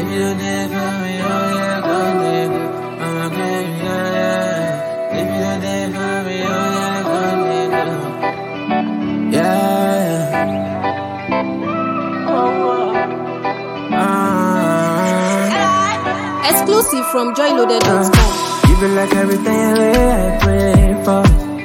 If you don't there for me, oh yeah, come nigga. I'ma get you, yeah. If you don't there for me, oh yeah, come nigga. Yeah. Exclusive from joyloaded.com. You be like everything I pray for.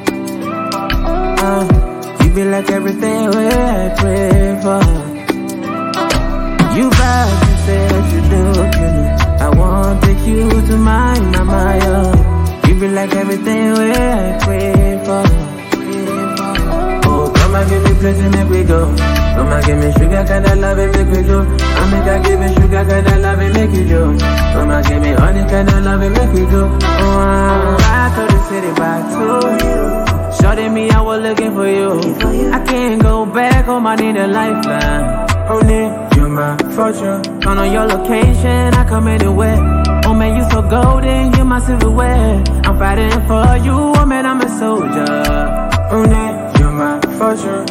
You be like everything I pray for. You bad, you said you do, you know. I want to take you to mine, mama, yo. You be like everything I pray for. Oh, come and give me plenty, make we go. Come and give me sugar, kinda love it, make we go. I make her give me sugar, kinda love it, make you go. Come and give me honey, kinda love it, make we go. Oh, I'm back to the city, back to you. Shorty me, I was looking for you. I can't go back, home, I need a lifeline. Only you're my fortune. Turn on your location, I come anywhere. Oh man, you so golden, you're my silverware. I'm fighting for you, oh man, I'm a soldier. Only you're my fortune.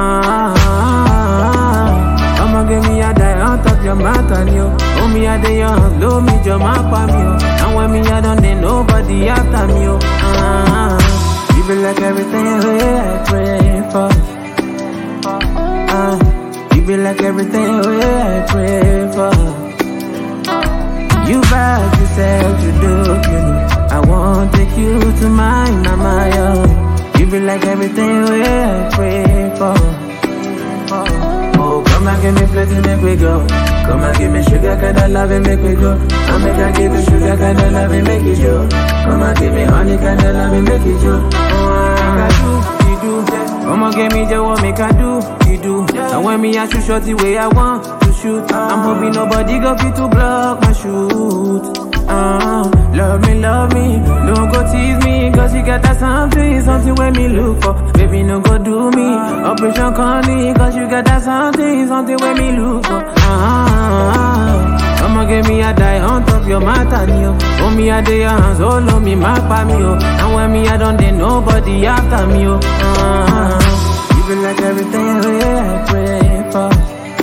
I'ma give me a die on top your mountain, yo. Oh me a day young, low me your map on me, yo. And when me I don't need nobody after me, yo. You be like everything I pray for. You be like everything I pray for. You bad, you said you do, you know. I want to take you to mine, mama, yo. You be like everything I pray for. Oh, come and give me plenty, make we go. Come and give me sugar, kinda love it, make we go. I make her give me sugar, kinda love it, make it go. Come and give me honey, kinda love it, make it go. Come give me the one make I do, you do. And when me I shoot shot the way I want to shoot, I'm hoping nobody go fit to block my shoot. Love me, don't go tease me, cause you got that something where me look for. Baby, no go do me, Operation Connie, cause you got that something where me look for. I'ma give me a die on top your mountain, yo. Oh me a day hands, oh love me, mark by me, yo. And when me I don't need nobody after me, yo. You be like everything I pray for.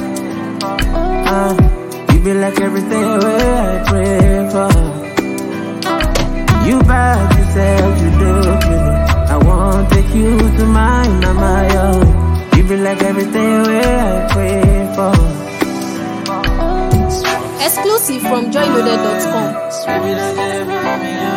You be like everything I pray for. You bad, you said you do, you know. I want to take you to mine, mama, yo. You be like everything I pray for. Exclusive from joyloaded.com.